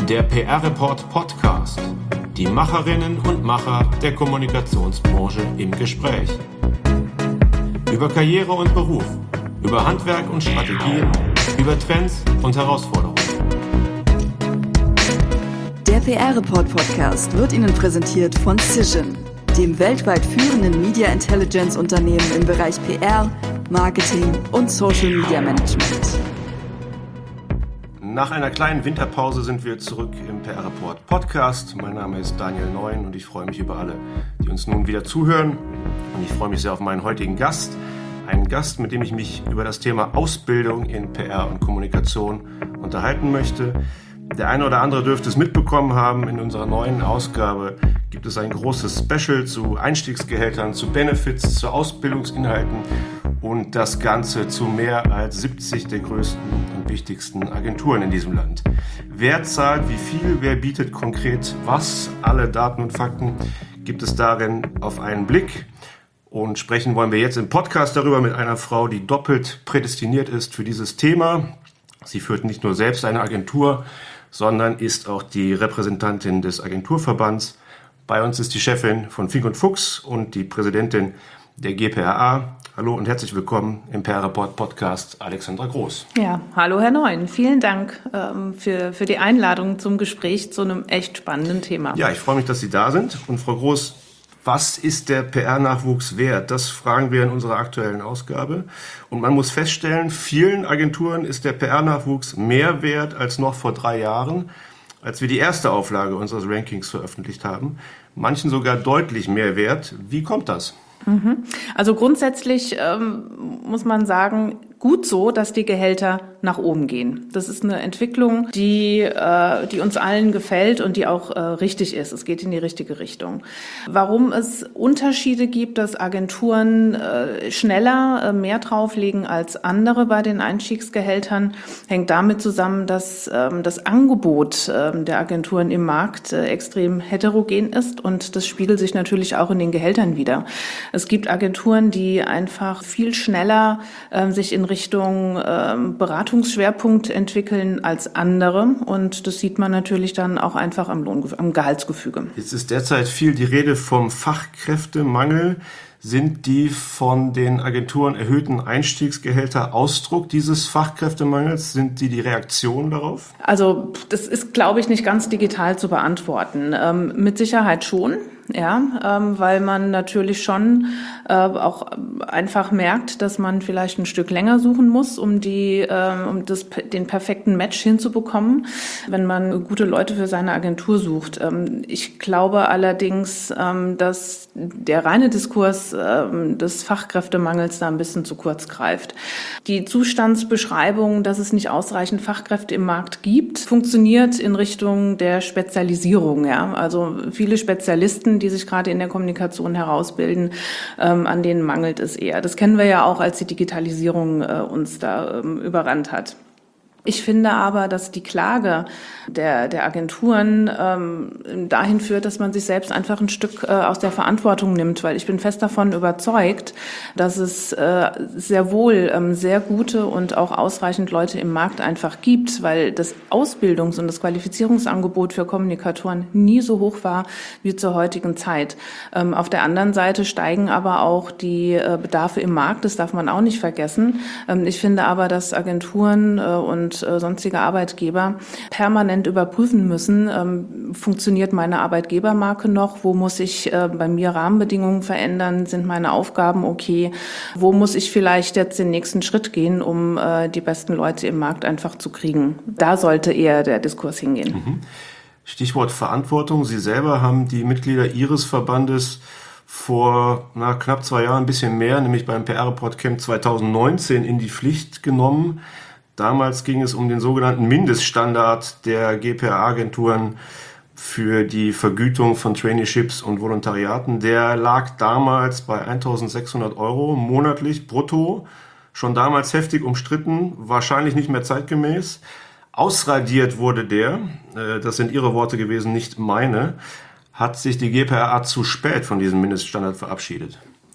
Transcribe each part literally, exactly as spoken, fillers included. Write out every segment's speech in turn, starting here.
Der P R-Report Podcast. Die Macherinnen und Macher der Kommunikationsbranche im Gespräch. Über Karriere und Beruf, über Handwerk und Strategien, über Trends und Herausforderungen. Der P R-Report Podcast wird Ihnen präsentiert von Cision, dem weltweit führenden Media Intelligence Unternehmen im Bereich P R, Marketing und Social Media Management. Nach einer kleinen Winterpause sind wir zurück im P R-Report Podcast. Mein Name ist Daniel Neuen und ich freue mich über alle, die uns nun wieder zuhören. Und ich freue mich sehr auf meinen heutigen Gast. Einen Gast, mit dem ich mich über das Thema Ausbildung in P R und Kommunikation unterhalten möchte. Der eine oder andere dürfte es mitbekommen haben, in unserer neuen Ausgabe gibt es ein großes Special zu Einstiegsgehältern, zu Benefits, zu Ausbildungsinhalten und das Ganze zu mehr als siebzig der größten und wichtigsten Agenturen in diesem Land. Wer zahlt wie viel, wer bietet konkret was, alle Daten und Fakten gibt es darin auf einen Blick. Und sprechen wollen wir jetzt im Podcast darüber mit einer Frau, die doppelt prädestiniert ist für dieses Thema. Sie führt nicht nur selbst eine Agentur, sondern ist auch die Repräsentantin des Agenturverbands. Bei uns ist die Chefin von Fink und Fuchs und die Präsidentin der G P R A. Hallo und herzlich willkommen im P R-Report Podcast, Alexandra Groß. Ja, hallo Herr Neuen. Vielen Dank ähm, für, für die Einladung zum Gespräch zu einem echt spannenden Thema. Ja, ich freue mich, dass Sie da sind. Und Frau Groß, was ist der P R-Nachwuchs wert? Das fragen wir in unserer aktuellen Ausgabe. Und man muss feststellen, vielen Agenturen ist der P R-Nachwuchs mehr wert als noch vor drei Jahren, als wir die erste Auflage unseres Rankings veröffentlicht haben. Manchen sogar deutlich mehr wert. Wie kommt das? Also grundsätzlich ähm, muss man sagen, gut so, dass die Gehälter nach oben gehen. Das ist eine Entwicklung, die, äh, die uns allen gefällt und die auch äh, richtig ist. Es geht in die richtige Richtung. Warum es Unterschiede gibt, dass Agenturen äh, schneller äh, mehr drauflegen als andere bei den Einstiegsgehältern, hängt damit zusammen, dass ähm, das Angebot äh, der Agenturen im Markt äh, extrem heterogen ist und das spiegelt sich natürlich auch in den Gehältern wider. Es gibt Agenturen, die einfach viel schneller äh, sich in Richtung äh, Beratungsschwerpunkt entwickeln als andere. Und das sieht man natürlich dann auch einfach am, Lohn, am Gehaltsgefüge. Jetzt ist derzeit viel die Rede vom Fachkräftemangel. Sind die von den Agenturen erhöhten Einstiegsgehälter Ausdruck dieses Fachkräftemangels? Sind die die Reaktion darauf? Also das ist, glaube ich, nicht ganz digital zu beantworten. Ähm, mit Sicherheit schon. Ja, ähm, weil man natürlich schon äh, auch einfach merkt, dass man vielleicht ein Stück länger suchen muss, um die, äh, um das, den perfekten Match hinzubekommen, wenn man gute Leute für seine Agentur sucht. Ähm, ich glaube allerdings, ähm, dass der reine Diskurs äh, des Fachkräftemangels da ein bisschen zu kurz greift. Die Zustandsbeschreibung, dass es nicht ausreichend Fachkräfte im Markt gibt, funktioniert in Richtung der Spezialisierung. Ja, also viele Spezialisten, die sich gerade in der Kommunikation herausbilden, ähm, an denen mangelt es eher. Das kennen wir ja auch, als die Digitalisierung äh, uns da ähm, überrannt hat. Ich finde aber, dass die Klage der, der Agenturen ähm, dahin führt, dass man sich selbst einfach ein Stück äh, aus der Verantwortung nimmt, weil ich bin fest davon überzeugt, dass es äh, sehr wohl ähm, sehr gute und auch ausreichend Leute im Markt einfach gibt, weil das Ausbildungs- und das Qualifizierungsangebot für Kommunikatoren nie so hoch war wie zur heutigen Zeit. Ähm, auf der anderen Seite steigen aber auch die äh, Bedarfe im Markt, das darf man auch nicht vergessen. Ähm, ich finde aber, dass Agenturen äh, und äh, sonstige Arbeitgeber permanent überprüfen müssen, ähm, funktioniert meine Arbeitgebermarke noch, wo muss ich äh, bei mir Rahmenbedingungen verändern, sind meine Aufgaben okay, wo muss ich vielleicht jetzt den nächsten Schritt gehen, um äh, die besten Leute im Markt einfach zu kriegen. Da sollte eher der Diskurs hingehen. Mhm. Stichwort Verantwortung. Sie selber haben die Mitglieder Ihres Verbandes vor na, knapp zwei Jahren ein bisschen mehr, nämlich beim P R-Report Camp zwanzig neunzehn in die Pflicht genommen. Damals ging es um den sogenannten Mindeststandard der G P R A-Agenturen für die Vergütung von Traineeships und Volontariaten. Der lag damals bei eintausendsechshundert Euro monatlich brutto. Schon damals heftig umstritten, wahrscheinlich nicht mehr zeitgemäß. Ausradiert wurde der, das sind Ihre Worte gewesen, nicht meine, hat sich die G P R A zu spät von diesem Mindeststandard verabschiedet.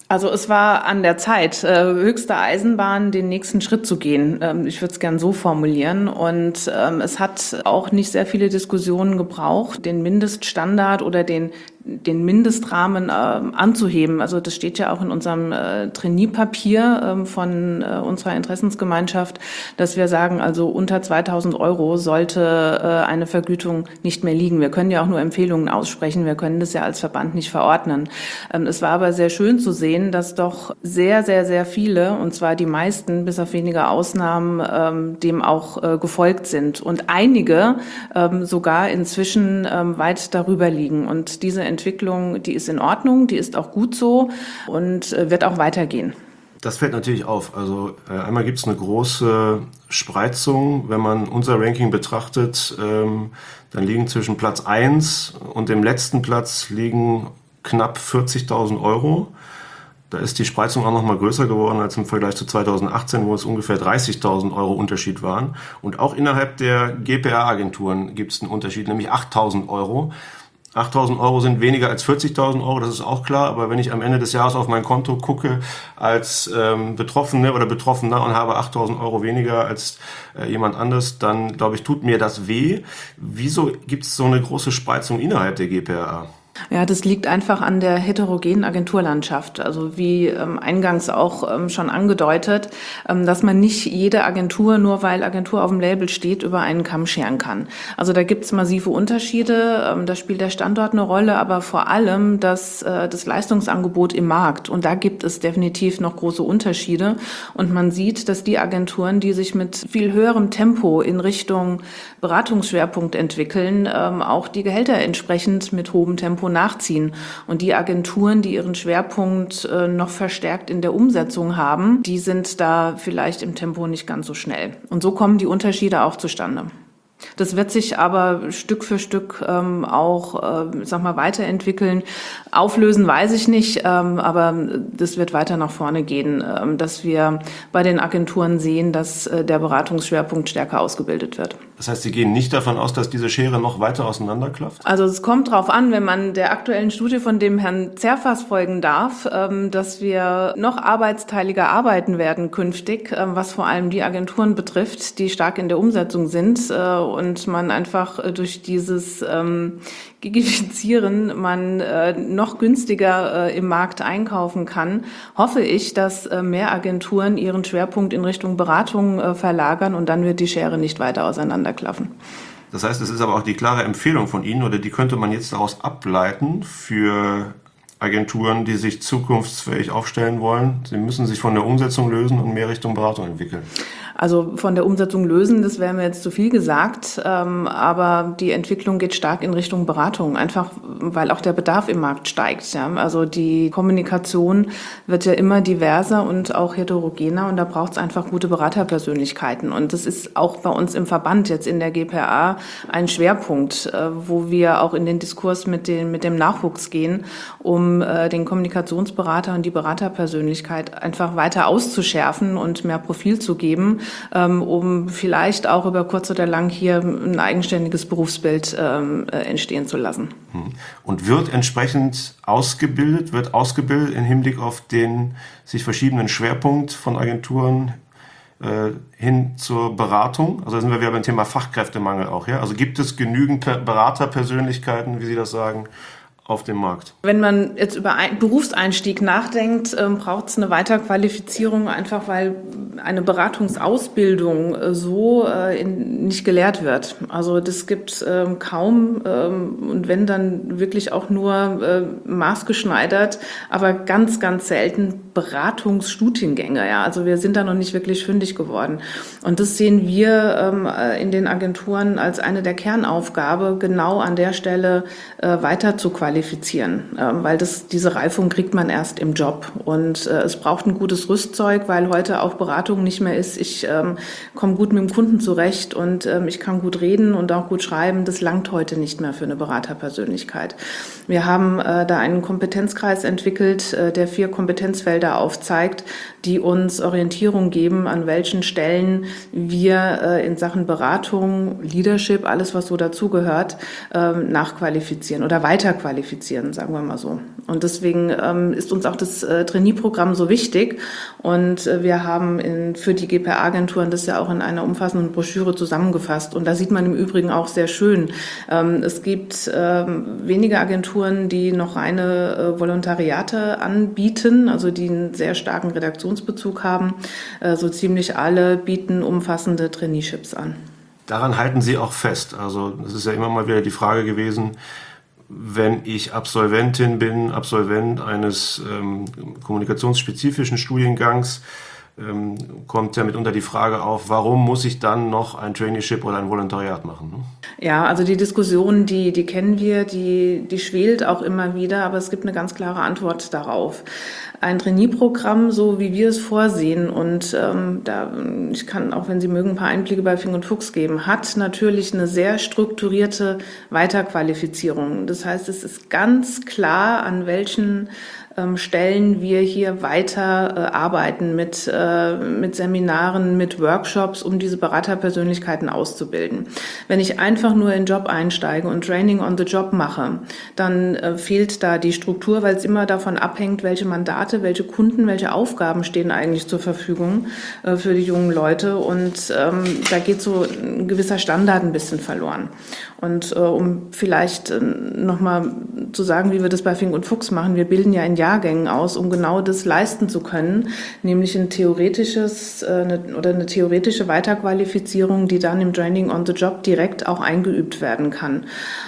Also es war an der Zeit, äh, höchste Eisenbahn, den nächsten Schritt zu gehen. Ähm, ich würde es gern so formulieren. Und ähm, es hat auch nicht sehr viele Diskussionen gebraucht, den Mindeststandard oder den den Mindestrahmen äh, anzuheben. Also das steht ja auch in unserem äh, Trainee-Papier äh, von äh, unserer Interessensgemeinschaft, dass wir sagen, also unter zweitausend Euro sollte äh, eine Vergütung nicht mehr liegen. Wir können ja auch nur Empfehlungen aussprechen. Wir können das ja als Verband nicht verordnen. Ähm, es war aber sehr schön zu sehen, dass doch sehr, sehr, sehr viele, und zwar die meisten, bis auf wenige Ausnahmen, ähm, dem auch äh, gefolgt sind. Und einige ähm, sogar inzwischen ähm, weit darüber liegen. Und diese Entwicklung, die ist in Ordnung, die ist auch gut so und wird auch weitergehen. Das fällt natürlich auf. Also äh, einmal gibt es eine große Spreizung. Wenn man unser Ranking betrachtet, ähm, dann liegen zwischen Platz eins und dem letzten Platz liegen knapp vierzigtausend Euro. Da ist die Spreizung auch noch mal größer geworden als im Vergleich zu zweitausendachtzehn, wo es ungefähr dreißigtausend Euro Unterschied waren. Und auch innerhalb der G P R-Agenturen gibt es einen Unterschied, nämlich achttausend Euro. achttausend Euro sind weniger als vierzigtausend Euro, das ist auch klar. Aber wenn ich am Ende des Jahres auf mein Konto gucke als ähm, Betroffene oder Betroffener und habe achttausend Euro weniger als äh, jemand anderes, dann, glaube ich, tut mir das weh. Wieso gibt es so eine große Spreizung innerhalb der G P R A? Ja, das liegt einfach an der heterogenen Agenturlandschaft. Also wie ähm, eingangs auch ähm, schon angedeutet, ähm, dass man nicht jede Agentur, nur weil Agentur auf dem Label steht, über einen Kamm scheren kann. Also da gibt's massive Unterschiede. Ähm, da spielt der Standort eine Rolle, aber vor allem das, äh, das Leistungsangebot im Markt. Und da gibt es definitiv noch große Unterschiede. Und man sieht, dass die Agenturen, die sich mit viel höherem Tempo in Richtung Beratungsschwerpunkt entwickeln, ähm, auch die Gehälter entsprechend mit hohem Tempo nachziehen. Und die Agenturen, die ihren Schwerpunkt äh, noch verstärkt in der Umsetzung haben, die sind da vielleicht im Tempo nicht ganz so schnell. Und so kommen die Unterschiede auch zustande. Das wird sich aber Stück für Stück ähm, auch, äh, sag mal, weiterentwickeln. Auflösen weiß ich nicht, ähm, aber das wird weiter nach vorne gehen, ähm, dass wir bei den Agenturen sehen, dass äh, der Beratungsschwerpunkt stärker ausgebildet wird. Das heißt, Sie gehen nicht davon aus, dass diese Schere noch weiter auseinanderklafft? Also es kommt drauf an, wenn man der aktuellen Studie von dem Herrn Zerfas folgen darf, ähm, dass wir noch arbeitsteiliger arbeiten werden künftig, ähm, was vor allem die Agenturen betrifft, die stark in der Umsetzung sind, äh, und man einfach äh, durch dieses ähm, Gigifizieren man äh, noch günstiger äh, im Markt einkaufen kann, hoffe ich, dass äh, mehr Agenturen ihren Schwerpunkt in Richtung Beratung äh, verlagern und dann wird die Schere nicht weiter auseinanderklaffen. Das heißt, es ist aber auch die klare Empfehlung von Ihnen, oder die könnte man jetzt daraus ableiten für Agenturen, die sich zukunftsfähig aufstellen wollen. Sie müssen sich von der Umsetzung lösen und mehr Richtung Beratung entwickeln. Also von der Umsetzung lösen, das wäre mir jetzt zu viel gesagt, ähm, aber die Entwicklung geht stark in Richtung Beratung, einfach weil auch der Bedarf im Markt steigt. Ja? Also die Kommunikation wird ja immer diverser und auch heterogener und da braucht es einfach gute Beraterpersönlichkeiten. Und das ist auch bei uns im Verband jetzt in der G P R A ein Schwerpunkt, äh, wo wir auch in den Diskurs mit, den, mit dem Nachwuchs gehen, um äh, den Kommunikationsberater und die Beraterpersönlichkeit einfach weiter auszuschärfen und mehr Profil zu geben, um vielleicht auch über kurz oder lang hier ein eigenständiges Berufsbild ähm, entstehen zu lassen. Und wird entsprechend ausgebildet, wird ausgebildet im Hinblick auf den sich verschiedenen Schwerpunkt von Agenturen äh, hin zur Beratung? Also da sind wir wieder beim Thema Fachkräftemangel auch. Ja? Also gibt es genügend Beraterpersönlichkeiten, wie Sie das sagen, auf dem Markt? Wenn man jetzt über einen Berufseinstieg nachdenkt, ähm, braucht es eine Weiterqualifizierung, einfach weil eine Beratungsausbildung äh, so äh, in, nicht gelehrt wird. Also das gibt ähm, kaum ähm, und wenn dann wirklich auch nur äh, maßgeschneidert, aber ganz, ganz selten Beratungsstudiengänge. Ja, also wir sind da noch nicht wirklich fündig geworden. Und das sehen wir ähm, in den Agenturen als eine der Kernaufgabe, genau an der Stelle äh, weiter zu qualifizieren, äh, weil das, diese Reifung kriegt man erst im Job. Und äh, es braucht ein gutes Rüstzeug, weil heute auch Beratung nicht mehr ist. Ich ähm, komme gut mit dem Kunden zurecht und ähm, ich kann gut reden und auch gut schreiben. Das langt heute nicht mehr für eine Beraterpersönlichkeit. Wir haben äh, da einen Kompetenzkreis entwickelt, äh, der vier Kompetenzfelder aufzeigt, die uns Orientierung geben, an welchen Stellen wir äh, in Sachen Beratung, Leadership, alles was so dazugehört, äh, nachqualifizieren oder weiterqualifizieren. qualifizieren, sagen wir mal so. Und deswegen ähm, ist uns auch das äh, Trainee-Programm so wichtig. Und äh, wir haben in, für die G P R-Agenturen das ja auch in einer umfassenden Broschüre zusammengefasst. Und da sieht man im Übrigen auch sehr schön, ähm, es gibt ähm, wenige Agenturen, die noch reine äh, Volontariate anbieten, also die einen sehr starken Redaktionsbezug haben. Äh, so ziemlich alle bieten umfassende Traineeships an. Daran halten Sie auch fest. Also es ist ja immer mal wieder die Frage gewesen, wenn ich Absolventin bin, Absolvent eines ähm, kommunikationsspezifischen Studiengangs, ähm, kommt ja mitunter die Frage auf, warum muss ich dann noch ein Traineeship oder ein Volontariat machen? Ne? Ja, also die Diskussion, die, die kennen wir, die, die schwelt auch immer wieder, aber es gibt eine ganz klare Antwort darauf. Ein Trainee-Programm, so wie wir es vorsehen, und ähm, da, ich kann auch, wenn Sie mögen, ein paar Einblicke bei Fink und Fuchs geben, hat natürlich eine sehr strukturierte Weiterqualifizierung. Das heißt, es ist ganz klar, an welchen ähm, Stellen wir hier weiter äh, arbeiten mit, äh, mit Seminaren, mit Workshops, um diese Beraterpersönlichkeiten auszubilden. Wenn ich einfach nur in den Job einsteige und Training on the Job mache, dann äh, fehlt da die Struktur, weil es immer davon abhängt, welche Mandate, welche Kunden, welche Aufgaben stehen eigentlich zur Verfügung äh, für die jungen Leute. Und ähm, da geht so ein gewisser Standard ein bisschen verloren. Und äh, um vielleicht äh, nochmal zu sagen, wie wir das bei Fink und Fuchs machen, wir bilden ja in Jahrgängen aus, um genau das leisten zu können, nämlich ein theoretisches äh, eine, oder eine theoretische Weiterqualifizierung, die dann im Training on the Job direkt auch eingeübt werden kann.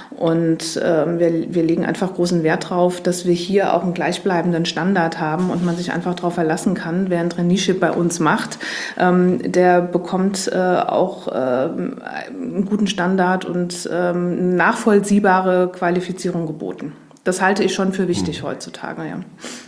Und äh, wir, wir legen einfach großen Wert drauf, dass wir hier auch einen gleichbleibenden Standard haben und man sich einfach darauf verlassen kann, wer ein Traineeship bei uns macht, ähm, der bekommt äh, auch äh, einen guten Standard und äh, eine nachvollziehbare Qualifizierung geboten. Das halte ich schon für wichtig hm. heutzutage, ja.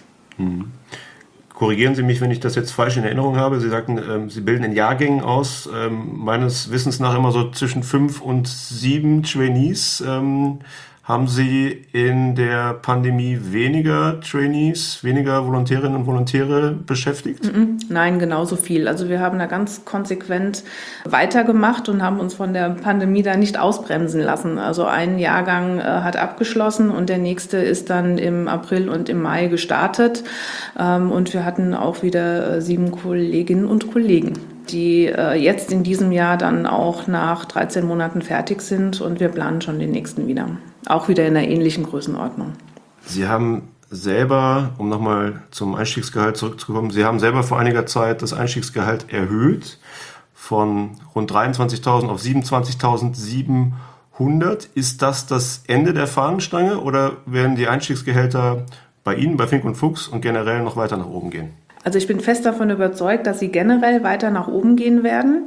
Hm. Korrigieren Sie mich, wenn ich das jetzt falsch in Erinnerung habe. Sie sagten, ähm, Sie bilden in Jahrgängen aus. Ähm, meines Wissens nach immer so zwischen fünf und sieben Trainees. Ähm, haben Sie in der Pandemie weniger Trainees, weniger Volontärinnen und Volontäre beschäftigt? Nein, genauso viel. Also wir haben da ganz konsequent weitergemacht und haben uns von der Pandemie da nicht ausbremsen lassen. Also ein Jahrgang äh, hat abgeschlossen und der nächste ist dann im April und im Mai gestartet. Ähm, und wir hatten auch wieder äh, sieben Kolleginnen und Kollegen, die äh, jetzt in diesem Jahr dann auch nach dreizehn Monaten fertig sind, und wir planen schon den nächsten wieder. Auch wieder in einer ähnlichen Größenordnung. Sie haben selber, um nochmal zum Einstiegsgehalt zurückzukommen, Sie haben selber vor einiger Zeit das Einstiegsgehalt erhöht von rund dreiundzwanzigtausend auf siebenundzwanzigtausendsiebenhundert. Ist das das Ende der Fahnenstange oder werden die Einstiegsgehälter bei Ihnen, bei Fink und Fuchs und generell noch weiter nach oben gehen? Also ich bin fest davon überzeugt, dass sie generell weiter nach oben gehen werden.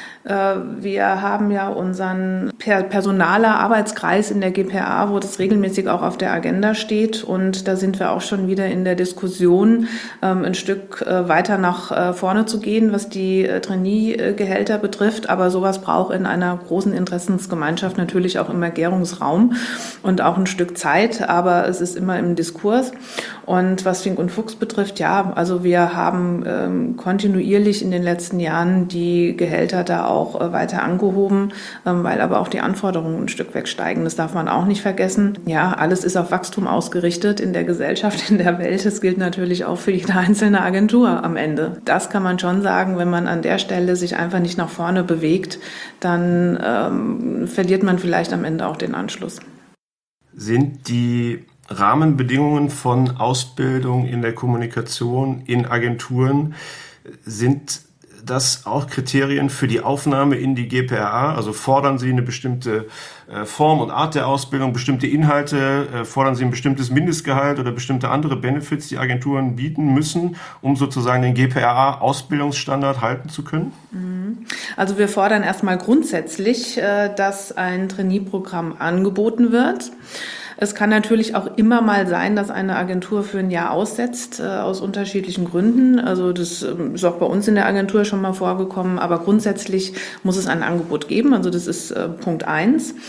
Wir haben ja unseren personaler Arbeitskreis in der G P R, wo das regelmäßig auch auf der Agenda steht. Und da sind wir auch schon wieder in der Diskussion, ein Stück weiter nach vorne zu gehen, was die Trainee-Gehälter betrifft. Aber sowas braucht in einer großen Interessensgemeinschaft natürlich auch immer Gärungsraum und auch ein Stück Zeit. Aber es ist immer im Diskurs. Und was Fink und Fuchs betrifft, ja, also wir haben ähm, kontinuierlich in den letzten Jahren die Gehälter da auch äh, weiter angehoben, ähm, weil aber auch die Anforderungen ein Stück wegsteigen. Das darf man auch nicht vergessen. Ja, alles ist auf Wachstum ausgerichtet in der Gesellschaft, in der Welt. Das gilt natürlich auch für jede einzelne Agentur am Ende. Das kann man schon sagen, wenn man an der Stelle sich einfach nicht nach vorne bewegt, dann ähm, verliert man vielleicht am Ende auch den Anschluss. Sind die Rahmenbedingungen von Ausbildung in der Kommunikation in Agenturen, sind das auch Kriterien für die Aufnahme in die G P R A? Also fordern Sie eine bestimmte äh, Form und Art der Ausbildung, bestimmte Inhalte, äh, fordern Sie ein bestimmtes Mindestgehalt oder bestimmte andere Benefits, die Agenturen bieten müssen, um sozusagen den G P R A-Ausbildungsstandard halten zu können? Also wir fordern erstmal grundsätzlich, äh, dass ein Trainee-Programm angeboten wird. Es kann natürlich auch immer mal sein, dass eine Agentur für ein Jahr aussetzt, äh, aus unterschiedlichen Gründen. Also das ähm, ist auch bei uns in der Agentur schon mal vorgekommen. Aber grundsätzlich muss es ein Angebot geben. Also das ist äh, Punkt eins.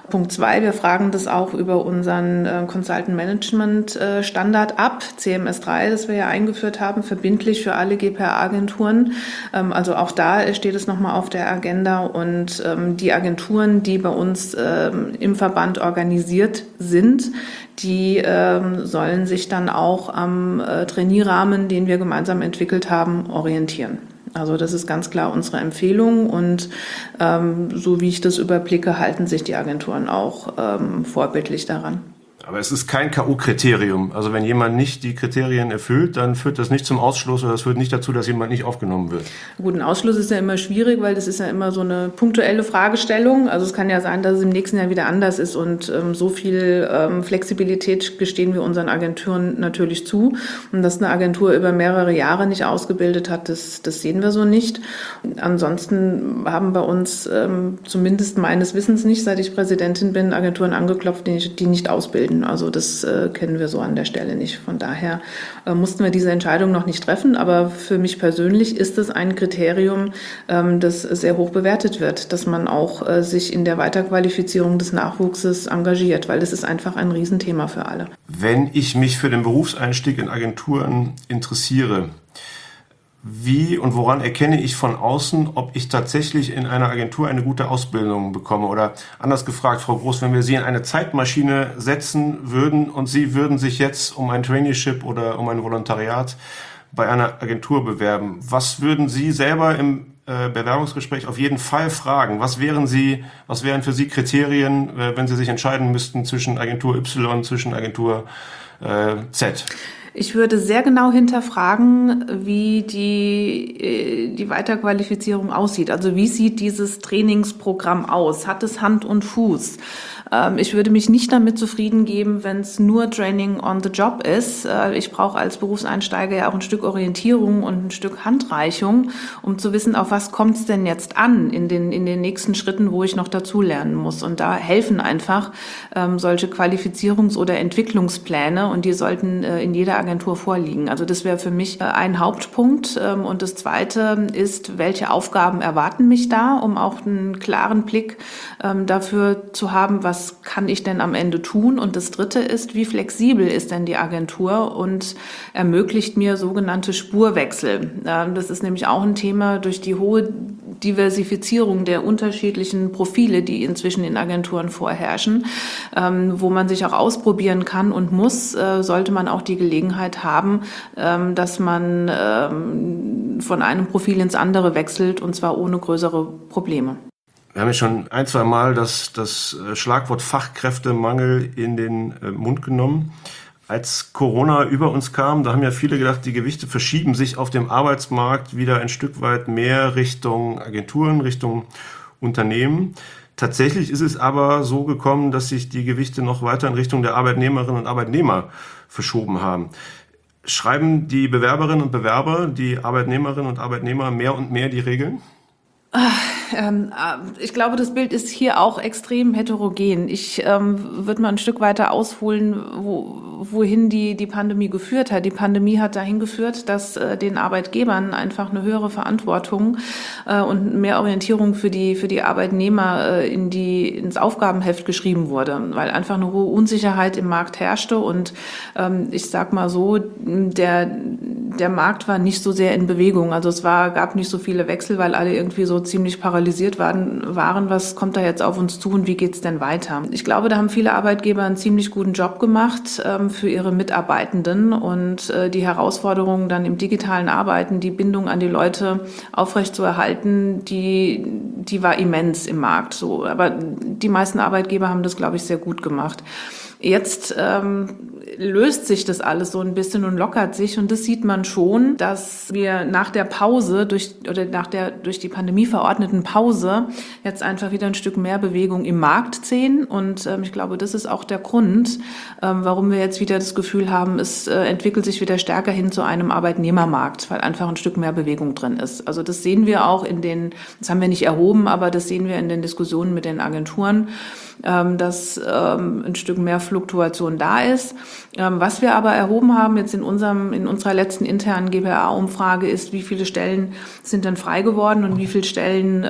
Punkt zwei, wir fragen das auch über unseren äh, Consultant Management äh, Standard ab, C M S drei, das wir ja eingeführt haben, verbindlich für alle G P R-Agenturen. Ähm, also auch da steht es nochmal auf der Agenda und ähm, die Agenturen, die bei uns ähm, im Verband organisiert sind, die ähm, sollen sich dann auch am äh, Trainierrahmen, den wir gemeinsam entwickelt haben, orientieren. Also das ist ganz klar unsere Empfehlung und ähm, so wie ich das überblicke, halten sich die Agenturen auch ähm, vorbildlich daran. Aber es ist kein K O-Kriterium. Also wenn jemand nicht die Kriterien erfüllt, dann führt das nicht zum Ausschluss oder das führt nicht dazu, dass jemand nicht aufgenommen wird. Gut, ein Ausschluss ist ja immer schwierig, weil das ist ja immer so eine punktuelle Fragestellung. Also es kann ja sein, dass es im nächsten Jahr wieder anders ist und ähm, so viel ähm, Flexibilität gestehen wir unseren Agenturen natürlich zu. Und dass eine Agentur über mehrere Jahre nicht ausgebildet hat, das, das sehen wir so nicht. Ansonsten haben bei uns ähm, zumindest meines Wissens nicht, seit ich Präsidentin bin, Agenturen angeklopft, die, die nicht ausbilden. Also das äh, kennen wir so an der Stelle nicht. Von daher äh, mussten wir diese Entscheidung noch nicht treffen. Aber für mich persönlich ist es ein Kriterium, ähm, das sehr hoch bewertet wird, dass man auch äh, sich in der Weiterqualifizierung des Nachwuchses engagiert, weil das ist einfach ein Riesenthema für alle. Wenn ich mich für den Berufseinstieg in Agenturen interessiere, wie und woran erkenne ich von außen, ob ich tatsächlich in einer Agentur eine gute Ausbildung bekomme? Oder anders gefragt, Frau Groß, wenn wir Sie in eine Zeitmaschine setzen würden und Sie würden sich jetzt um ein Traineeship oder um ein Volontariat bei einer Agentur bewerben, was würden Sie selber im äh, Bewerbungsgespräch auf jeden Fall fragen? Was wären Sie, was wären für Sie Kriterien, äh, wenn Sie sich entscheiden müssten zwischen Agentur Y, zwischen Agentur äh, Z? Ich würde sehr genau hinterfragen, wie die, die Weiterqualifizierung aussieht. Also wie sieht dieses Trainingsprogramm aus? Hat es Hand und Fuß? Ich würde mich nicht damit zufrieden geben, wenn es nur Training on the Job ist. Ich brauche als Berufseinsteiger ja auch ein Stück Orientierung und ein Stück Handreichung, um zu wissen, auf was kommt es denn jetzt an in den, in den nächsten Schritten, wo ich noch dazulernen muss. Und da helfen einfach ähm, solche Qualifizierungs- oder Entwicklungspläne und die sollten äh, in jeder Agentur vorliegen. Also das wäre für mich äh, ein Hauptpunkt. Ähm, und das Zweite ist, welche Aufgaben erwarten mich da, um auch einen klaren Blick ähm, dafür zu haben, was kann ich denn am Ende tun? Und das Dritte ist, wie flexibel ist denn die Agentur und ermöglicht mir sogenannte Spurwechsel? Das ist nämlich auch ein Thema durch die hohe Diversifizierung der unterschiedlichen Profile, die inzwischen in Agenturen vorherrschen, wo man sich auch ausprobieren kann und muss, sollte man auch die Gelegenheit haben, dass man von einem Profil ins andere wechselt und zwar ohne größere Probleme. Wir haben ja schon ein, zwei Mal das, das Schlagwort Fachkräftemangel in den Mund genommen. Als Corona über uns kam, da haben ja viele gedacht, die Gewichte verschieben sich auf dem Arbeitsmarkt wieder ein Stück weit mehr Richtung Agenturen, Richtung Unternehmen. Tatsächlich ist es aber so gekommen, dass sich die Gewichte noch weiter in Richtung der Arbeitnehmerinnen und Arbeitnehmer verschoben haben. Schreiben die Bewerberinnen und Bewerber, die Arbeitnehmerinnen und Arbeitnehmer mehr und mehr die Regeln? Ich glaube, das Bild ist hier auch extrem heterogen. Ich ähm, würde mal ein Stück weiter ausholen, wo, wohin die, die Pandemie geführt hat. Die Pandemie hat dahin geführt, dass äh, den Arbeitgebern einfach eine höhere Verantwortung äh, und mehr Orientierung für die, für die Arbeitnehmer äh, in die, ins Aufgabenheft geschrieben wurde, weil einfach eine hohe Unsicherheit im Markt herrschte. Und ähm, ich sag mal so, der, der Markt war nicht so sehr in Bewegung. Also es war, gab nicht so viele Wechsel, weil alle irgendwie so ziemlich paralysiert waren, waren, was kommt da jetzt auf uns zu und wie geht's denn weiter? Ich glaube, da haben viele Arbeitgeber einen ziemlich guten Job gemacht ähm, für ihre Mitarbeitenden und äh, die Herausforderungen dann im digitalen Arbeiten, die Bindung an die Leute aufrechtzuerhalten, die, die war immens im Markt. So, aber die meisten Arbeitgeber haben das, glaube ich, sehr gut gemacht. Jetzt ähm, löst sich das alles so ein bisschen und lockert sich und das sieht man schon, dass wir nach der Pause durch oder nach der durch die Pandemie verordneten Pause jetzt einfach wieder ein Stück mehr Bewegung im Markt sehen und ähm, ich glaube, das ist auch der Grund, ähm, warum wir jetzt wieder das Gefühl haben, es äh, entwickelt sich wieder stärker hin zu einem Arbeitnehmermarkt, weil einfach ein Stück mehr Bewegung drin ist. Also das sehen wir auch in den, das haben wir nicht erhoben, aber das sehen wir in den Diskussionen mit den Agenturen, ähm, dass ähm, ein Stück mehr Fluktuation da ist. Ähm, was wir aber erhoben haben jetzt in unserem, in unserer letzten internen G B A-Umfrage ist, wie viele Stellen sind denn frei geworden und wie viele Stellen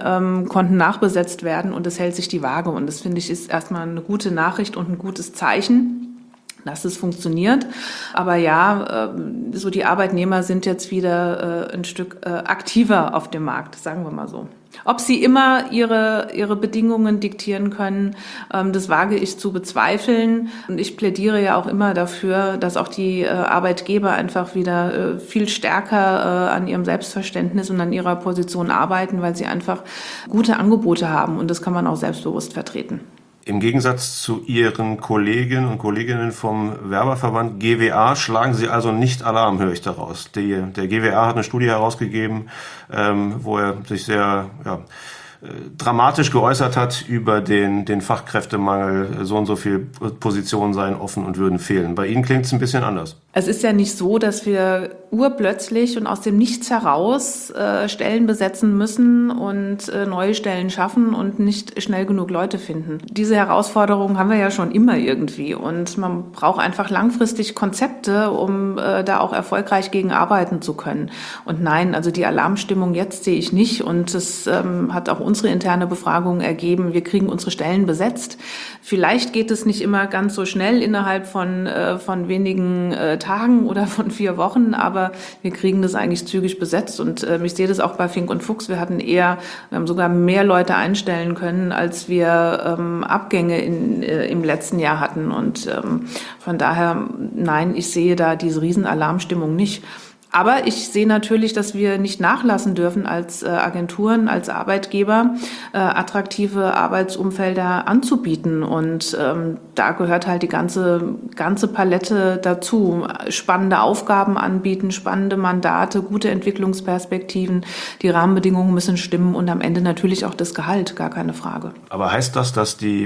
ähm, konnten nachbesetzt werden und es hält sich die Waage. Und das finde ich ist erstmal eine gute Nachricht und ein gutes Zeichen, dass es funktioniert. Aber ja, äh, so die Arbeitnehmer sind jetzt wieder äh, ein Stück äh, aktiver auf dem Markt, sagen wir mal so. Ob sie immer ihre, ihre Bedingungen diktieren können, ähm, das wage ich zu bezweifeln. Und ich plädiere ja auch immer dafür, dass auch die äh, Arbeitgeber einfach wieder äh, viel stärker äh, an ihrem Selbstverständnis und an ihrer Position arbeiten, weil sie einfach gute Angebote haben und das kann man auch selbstbewusst vertreten. Im Gegensatz zu Ihren Kollegen und Kolleginnen vom Werberverband G W A schlagen Sie also nicht Alarm, höre ich daraus. Die, der G W A hat eine Studie herausgegeben, ähm, wo er sich sehr ja, dramatisch geäußert hat über den, den Fachkräftemangel. So und so viele Positionen seien offen und würden fehlen. Bei Ihnen klingt es ein bisschen anders. Es ist ja nicht so, dass wir urplötzlich und aus dem Nichts heraus äh, Stellen besetzen müssen und äh, neue Stellen schaffen und nicht schnell genug Leute finden. Diese Herausforderungen haben wir ja schon immer irgendwie und man braucht einfach langfristig Konzepte, um äh, da auch erfolgreich gegen arbeiten zu können. Und nein, also die Alarmstimmung jetzt sehe ich nicht und es ähm, hat auch unsere interne Befragung ergeben, wir kriegen unsere Stellen besetzt. Vielleicht geht es nicht immer ganz so schnell innerhalb von, äh, von wenigen äh, Tagen oder von vier Wochen, aber wir kriegen das eigentlich zügig besetzt und äh, ich sehe das auch bei Fink und Fuchs. Wir hatten eher, wir haben sogar mehr Leute einstellen können, als wir ähm, Abgänge in, äh, im letzten Jahr hatten und ähm, von daher, nein, ich sehe da diese Riesenalarmstimmung nicht. Aber ich sehe natürlich, dass wir nicht nachlassen dürfen als äh, Agenturen, als Arbeitgeber, äh, attraktive Arbeitsumfelder anzubieten. Und ähm, da gehört halt die ganze, ganze Palette dazu. Spannende Aufgaben anbieten, spannende Mandate, gute Entwicklungsperspektiven. Die Rahmenbedingungen müssen stimmen und am Ende natürlich auch das Gehalt, gar keine Frage. Aber heißt das, dass die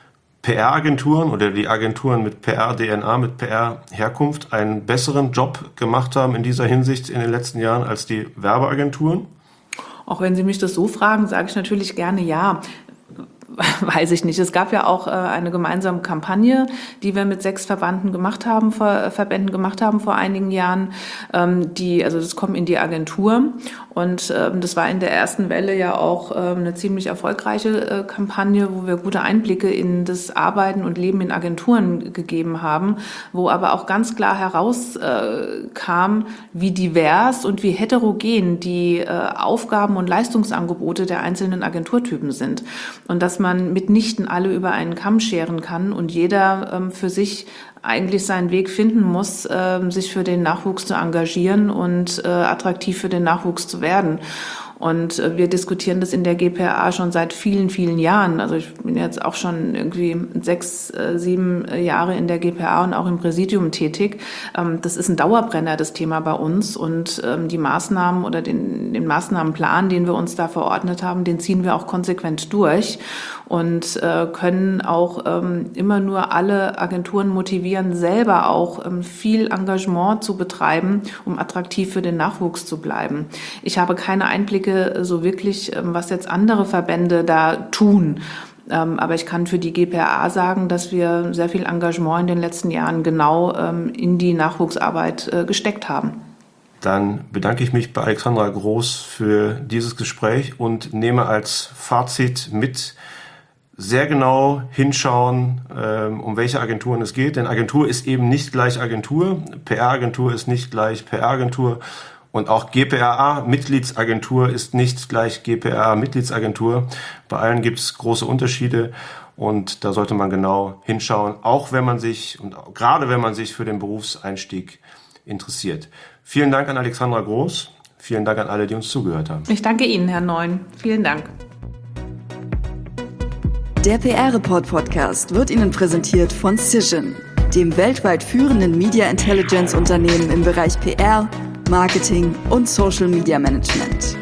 P R-Agenturen oder die Agenturen mit P R-D N A, mit P R-Herkunft einen besseren Job gemacht haben in dieser Hinsicht in den letzten Jahren als die Werbeagenturen? Auch wenn Sie mich das so fragen, sage ich natürlich gerne ja. Weiß ich nicht. Es gab ja auch äh, eine gemeinsame Kampagne, die wir mit sechs Verbanden gemacht haben, vor, Verbänden gemacht haben vor einigen Jahren. Ähm, die, also das kommt in die Agentur und ähm, das war in der ersten Welle ja auch ähm, eine ziemlich erfolgreiche äh, Kampagne, wo wir gute Einblicke in das Arbeiten und Leben in Agenturen gegeben haben, wo aber auch ganz klar herauskam, äh, wie divers und wie heterogen die äh, Aufgaben und Leistungsangebote der einzelnen Agenturtypen sind und dass man mitnichten alle über einen Kamm scheren kann und jeder ähm, für sich eigentlich seinen Weg finden muss, ähm, sich für den Nachwuchs zu engagieren und äh, attraktiv für den Nachwuchs zu werden. Und äh, wir diskutieren das in der G P R A schon seit vielen, vielen Jahren. Also ich bin jetzt auch schon irgendwie sechs, äh, sieben Jahre in der G P R A und auch im Präsidium tätig. Ähm, das ist ein Dauerbrenner, das Thema bei uns. Und ähm, die Maßnahmen oder den, den Maßnahmenplan, den wir uns da verordnet haben, den ziehen wir auch konsequent durch und äh, können auch ähm, immer nur alle Agenturen motivieren, selber auch ähm, viel Engagement zu betreiben, um attraktiv für den Nachwuchs zu bleiben. Ich habe keine Einblicke so wirklich, was jetzt andere Verbände da tun. Aber ich kann für die G P R A sagen, dass wir sehr viel Engagement in den letzten Jahren genau in die Nachwuchsarbeit gesteckt haben. Dann bedanke ich mich bei Alexandra Groß für dieses Gespräch und nehme als Fazit mit, sehr genau hinschauen, um welche Agenturen es geht. Denn Agentur ist eben nicht gleich Agentur, P R-Agentur ist nicht gleich P R-Agentur. Und auch G P R A-Mitgliedsagentur ist nicht gleich G P R A-Mitgliedsagentur. Bei allen gibt es große Unterschiede und da sollte man genau hinschauen, auch wenn man sich und gerade wenn man sich für den Berufseinstieg interessiert. Vielen Dank an Alexandra Groß. Vielen Dank an alle, die uns zugehört haben. Ich danke Ihnen, Herr Neun. Vielen Dank. Der P R-Report-Podcast wird Ihnen präsentiert von Cision, dem weltweit führenden Media Intelligence Unternehmen im Bereich P R, Marketing und Social Media Management.